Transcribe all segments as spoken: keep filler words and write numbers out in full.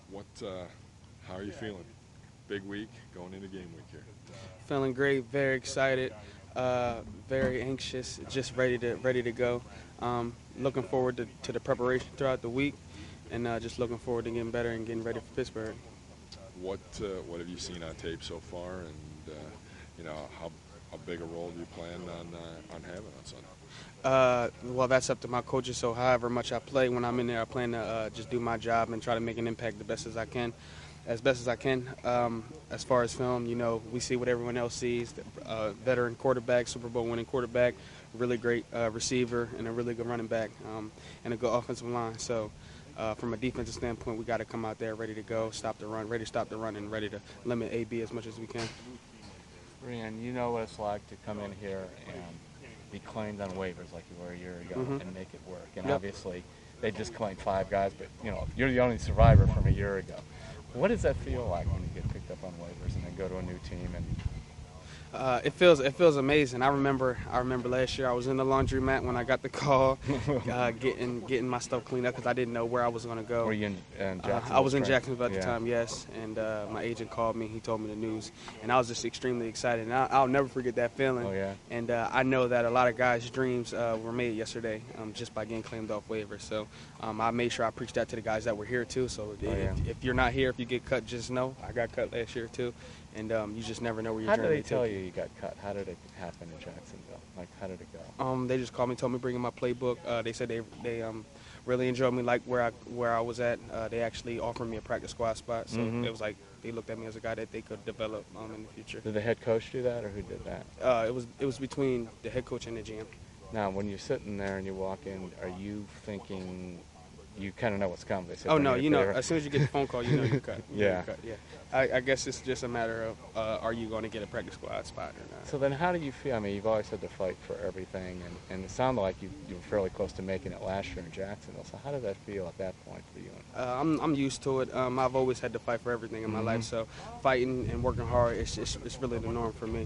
What? Uh, how are you feeling? Big week going into game week here. Feeling great, very excited, uh, very anxious, just ready to ready to go. Um, looking forward to, to the preparation throughout the week, and uh, just looking forward to getting better and getting ready for Pittsburgh. What? Uh, what have you seen on tape so far, and uh, you know how how big a role do you plan on uh, on having on Sunday? Uh, well, that's up to my coaches. So, however much I play, when I'm in there, I plan to uh, just do my job and try to make an impact the best as I can, as best as I can. Um, as far as film, you know, we see what everyone else sees: uh, veteran quarterback, Super Bowl winning quarterback, really great uh, receiver, and a really good running back, um, and a good offensive line. So. Uh, from a defensive standpoint, we got to come out there ready to go, stop the run, ready to stop the run, and ready to limit A B as much as we can. Brian, you know what it's like to come in here and be claimed on waivers like you were a year ago Mhm. and make it work. And Yep. obviously, they just claimed five guys, but you know you're the only survivor from a year ago. What does that feel like when you get picked up on waivers and then go to a new team and Uh, it feels it feels amazing. I remember I remember last year I was in the laundromat when I got the call, uh, getting getting my stuff cleaned up because I didn't know where I was going to go. were you in, in Uh, Jacksonville? I was in Spring? Jacksonville at Yeah. the time, yes, and uh, my agent called me. He told me the news, and I was just extremely excited. And I, I'll never forget that feeling. Oh, yeah? And uh, I know that a lot of guys' dreams uh, were made yesterday um, just by getting claimed off waivers. So um, I made sure I preached that to the guys that were here too. So if, Oh, yeah. if you're not here, if you get cut, just know I got cut last year too, and um, you just never know where your How journey did they will tell take you you got cut? How did it happen in Jacksonville? Like, how did it go? Um, they just called me, told me to bring in my playbook. Uh, they said they they um, really enjoyed me, like where I where I was at. Uh, they actually offered me a practice squad spot, so Mhm. it was like they looked at me as a guy that they could develop um, in the future. Did the head coach do that, or who did that? Uh, it was it was between the head coach and the G M. Now, when you're sitting there and you walk in, are you thinking you kind of know what's coming? They said Oh they're no, gonna you know, clear- as soon as you get the phone call, you know you're cut. You know Yeah. you're cut. Yeah. I, I guess it's just a matter of uh, are you going to get a practice squad spot or not. So then how do you feel? I mean, you've always had to fight for everything, and, and it sounded like you, you were fairly close to making it last year in Jacksonville. So how did that feel at that point for you? Uh, I'm I'm used to it. Um, I've always had to fight for everything in my Mhm. life, so fighting and working hard, it's, it's it's really the norm for me.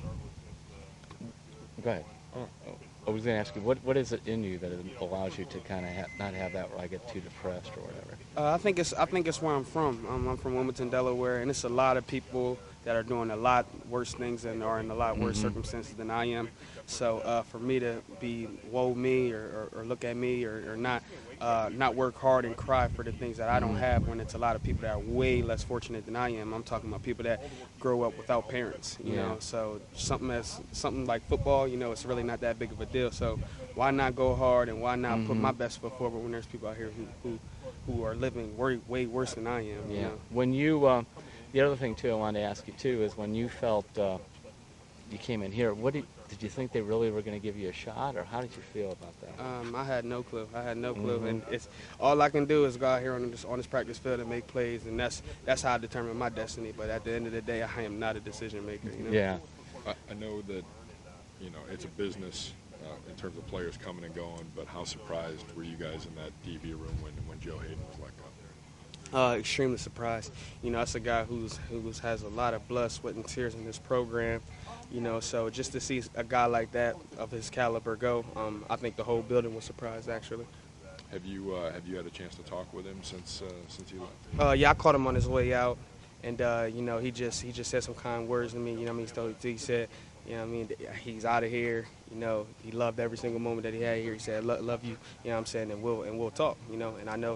Go ahead. Oh, I was going to ask you, what, what is it in you that allows you to kind of ha- not have that where I get too depressed or whatever? Uh, I think it's I think it's where I'm from. Um, I'm from Wilmington, Delaware, and it's a lot of people that are doing a lot worse things and are in a lot worse Mhm. circumstances than I am. So uh, for me to be woe me or, or, or look at me or, or not uh, not work hard and cry for the things that I don't have when it's a lot of people that are way less fortunate than I am. I'm talking about people that grow up without parents. You Yeah. know, so something as something like football, you know, it's really not that big of a deal. So why not go hard and why not put Mhm. my best foot forward when there's people out here who who, who are living way, way worse than I am. You Yeah. know? When you, uh, the other thing too I wanted to ask you too is when you felt uh, you came in here, what did, did you think they really were going to give you a shot, or how did you feel about that? Um, I had no clue. I had no clue, Mhm. and it's all I can do is go out here on this on this practice field and make plays, and that's that's how I determine my destiny. But at the end of the day, I am not a decision maker. You know? Yeah. I, I know that you know it's a business uh, in terms of players coming and going, but how surprised were you guys in that D B room when when Joe Hayden was let go? Uh, extremely surprised. You know, that's a guy who's who's has a lot of blood, sweat, and tears in this program. You know, so just to see a guy like that of his caliber go, um, I think the whole building was surprised actually. Have you uh, have you had a chance to talk with him since uh, since he left? Uh, yeah, I caught him on his way out, and uh, you know, he just he just said some kind words to me. You know, what I mean, so he said, you know, what I mean, he's out of here. You know, he loved every single moment that he had here. He said, "Lo- "Love you," you know, what I'm saying, and we'll and we'll talk. You know, and I know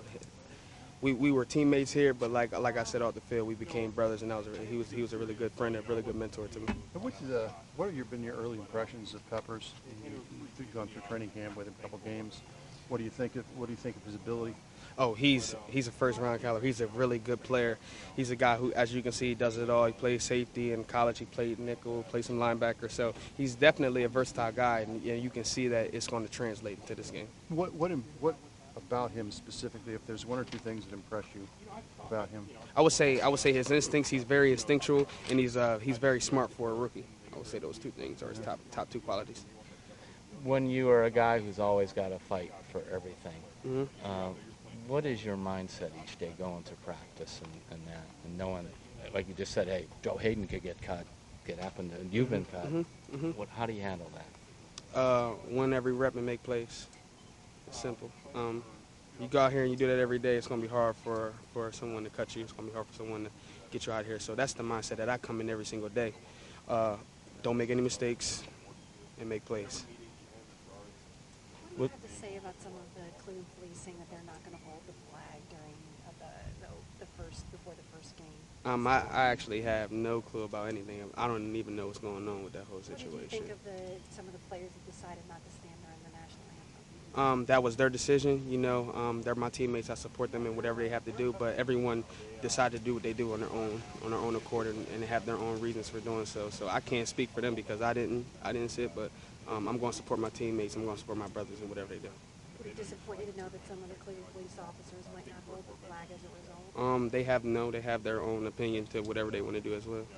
we, we were teammates here, but like like I said off the field, we became brothers, and that was a, he was he was a really good friend, and a really good mentor to me. And What's the, what have your, been your early impressions of Peppers? You- You've gone through training camp with him a couple games. What do you think of what do you think of his ability? Oh, he's he's a first round caliber. He's a really good player. He's a guy who, as you can see, does it all. He plays safety in college. He played nickel, played some linebacker. So he's definitely a versatile guy, and, and you can see that it's going to translate into this game. What what im- what about him specifically? If there's one or two things that impress you about him, I would say I would say his instincts. He's very instinctual, and he's uh, he's very smart for a rookie. I would say those two things are his top top two qualities. When you are a guy who's always got to fight for everything, hmm uh, what is your mindset each day going to practice and, and that, and knowing, like you just said, hey, Joe Hayden could get cut, get happened, and you've been cut. hmm hmm What? How do you handle that? Uh, win every rep and make plays. It's simple. Um, you go out here and you do that every day, it's going to be hard for, for someone to cut you. It's going to be hard for someone to get you out here. So that's the mindset that I come in every single day. Uh, don't make any mistakes and make plays. What do you have to say about some of the Cleveland police saying that they're not going to hold the flag during uh, the, the the first before the first game? Um, I, I actually have no clue about anything. I don't even know what's going on with that whole What situation. did you think of the some of the players that decided not to stand during the national anthem? Um, that was their decision. You know, um, they're my teammates. I support them in whatever they have to do. But everyone decided to do what they do on their own, on their own accord, and, and have their own reasons for doing so. So I can't speak for them because I didn't, I didn't sit. But um, I'm going to support my teammates. I'm going to support my brothers in whatever they do. Would it disappoint you to know that some of the Cleveland police officers might not hold the flag as a result? Um, they have no, they have their own opinion to whatever they want to do as well.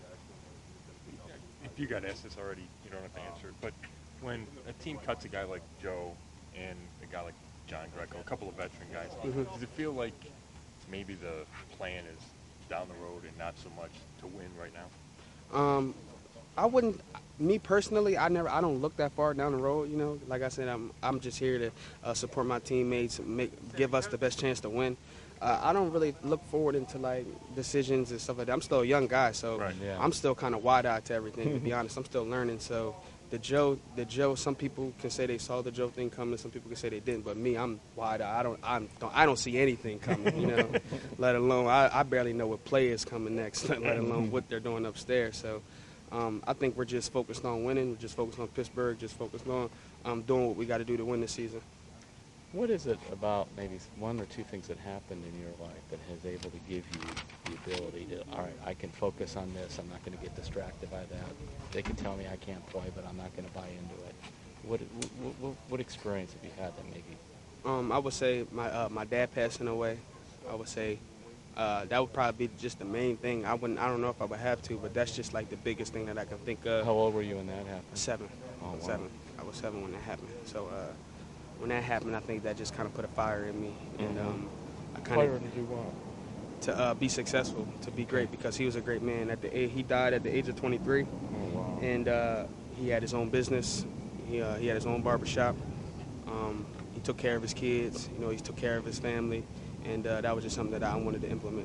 If you got asked this already, you don't have to answer it. But when a team cuts a guy like Joe and a guy like John Greco, a couple of veteran guys, Mm-hmm. does it feel like maybe the plan is down the road and not so much to win right now? Um, I wouldn't. Me personally, I never. I don't look that far down the road. You know, like I said, I'm. I'm just here to uh, support my teammates, make give us the best chance to win. Uh, I don't really look forward into like decisions and stuff like that. I'm still a young guy, so Right, yeah. I'm still kind of wide-eyed to everything. To be honest, I'm still learning. So the Joe, the Joe. Some people can say they saw the Joe thing coming. Some people can say they didn't. But me, I'm wide-eyed. I don't. I don't. I don't see anything coming. You know, let alone I, I barely know what play is coming next. Let alone what they're doing upstairs. So. Um, I think we're just focused on winning. We're just focused on Pittsburgh, just focused on um, doing what we got to do to win this season. What is it about maybe one or two things that happened in your life that has able to give you the ability to, all right, I can focus on this. I'm not going to get distracted by that. They can tell me I can't play, but I'm not going to buy into it. What, what, what, what experience have you had that maybe? Um, I would say my uh, my dad passing away. I would say uh, that would probably be just the main thing. I wouldn't. I don't know if I would have to, but that's just like the biggest thing that I can think of. How old were you when that happened? Seven. Oh, wow. Seven. I was seven when that happened. So uh, when that happened, I think that just kind of put a fire in me, and Mhm. um, I kind Fire of to do what? to uh, be successful, to be great, because he was a great man. At the a- he died at the age of twenty-three, Oh, wow. and uh, he had his own business. He uh, he had his own barbershop. Um, he took care of his kids. You know, he took care of his family, and uh, that was just something that I wanted to implement.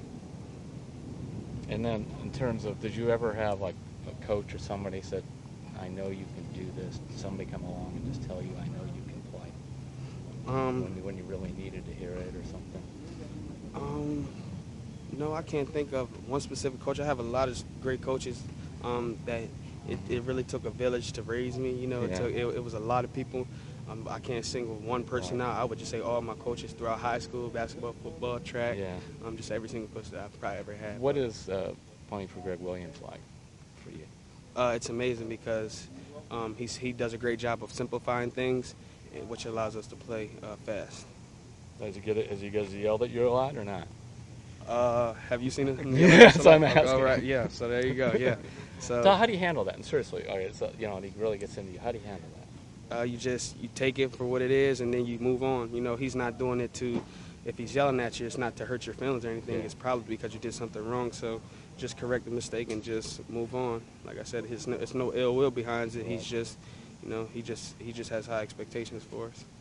And then in terms of, did you ever have like a coach or somebody said, I know you can do this, somebody come along and just tell you, I know you can play, Um, when, you, when you really needed to hear it or something? Um, no, I can't think of one specific coach. I have a lot of great coaches um, that it, it really took a village to raise me. You know, it, Yeah. took, it, it was a lot of people. Um, I can't single one person out. I would just say all my coaches throughout high school, basketball, football, track, Yeah. um, just every single coach that I've probably ever had. What is uh, playing for Greg Williams like for you? Uh, it's amazing because um, he's, he does a great job of simplifying things, and which allows us to play uh, fast. Has he, get it, has he has he yelled at you a lot or not? Uh, have you seen it? Yes, I'm asking. All right, yeah. So there you go. Yeah. So, So how do you handle that? And seriously, all right, so, you know, and he really gets into you. How do you handle that? Uh, you just you take it for what it is, and then you move on. You know, he's not doing it to, if he's yelling at you, it's not to hurt your feelings or anything. Yeah. It's probably because you did something wrong. So just correct the mistake and just move on. Like I said, his no, it's no ill will behind it. He's just, you know, he just he just has high expectations for us.